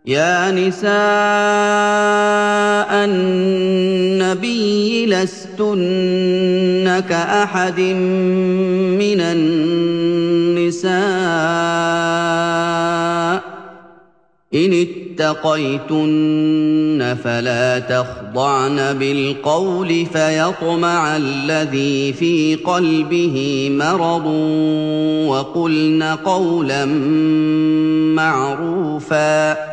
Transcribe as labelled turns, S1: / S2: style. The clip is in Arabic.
S1: يَا نِسَاءَ النَّبِيِّ لَسْتُنَّ كَأَحَدٍ مِّنَ النِّسَاءِ ۚ إِنِ اتَّقَيْتُنَّ فَلَا تَخْضَعْنَ بِالْقَوْلِ فَيَطْمَعَ الَّذِي فِي قَلْبِهِ مَرَضٌ وَقُلْنَ قَوْلًا مَّعْرُوفًا